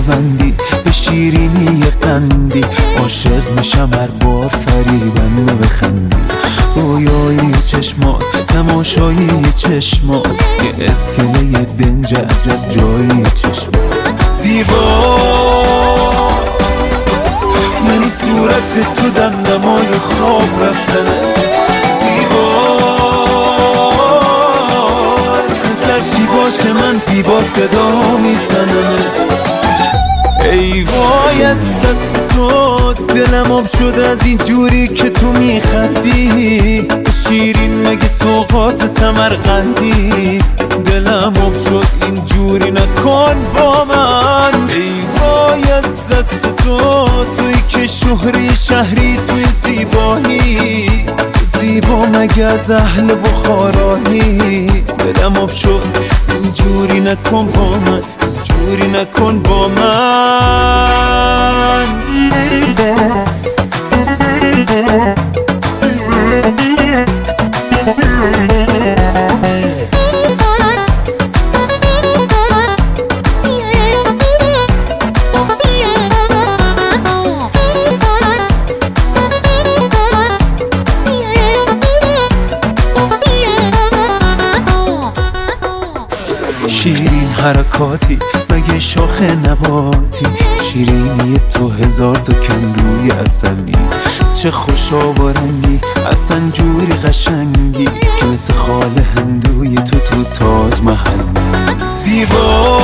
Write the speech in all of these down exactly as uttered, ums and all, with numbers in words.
ببندی به شیرینی قندی، عاشق میشم هر بار فریبنده بخندی. رویایی چشمات، تماشایی چشمات، یه اسکله دنج عجب جایی چشمات. زیبا یعنی صورت تو دمدمای خواب رفتنت، ترشی باش که من زیبا صدا میزنمت. ای وای از دست تو دلم آب شده از این جوری که تو میخندی، شیرین مگه سوغات سمرقندی. دلم آب شد این جوری نکن با من. ای وای از دست تو توی که شهری شهری توی زیبایی، زیبا مگه از اهل بخارانی. دلم آب شد اینجوری نکن با من، اینجوری نکن با من. شیرین حرکاتی مگه شاخ نباتی، شیرینی تو هزار تا کندوی اصلی. چه خوشا و رنگی اصلا جوری قشنگی که مثل خاله هندوی تو تو تاج محل. زیبا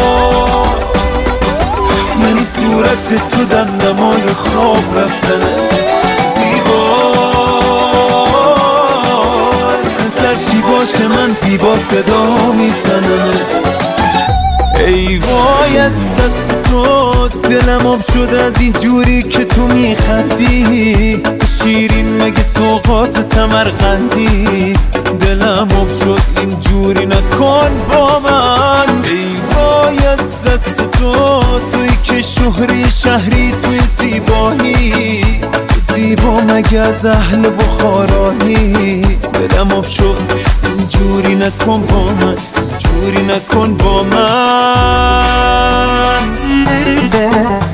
یعنی صورت تو دمدمای خواب رفتنت، زیبا ترشی باش که من زیبا صدا میزنمت. ای وای از دست تو دلم آب شده از این جوری که تو میخندی، شیرین مگه سوغات سمرقندی. دلم آب شد این جوری نکن با من. ای وای از دست تو توی که شهری شهری توی زیبایی، زیبا مگه از اهل بخارانی. دلم آب شد اینجوری نکن با من، اینجوری نکن با من.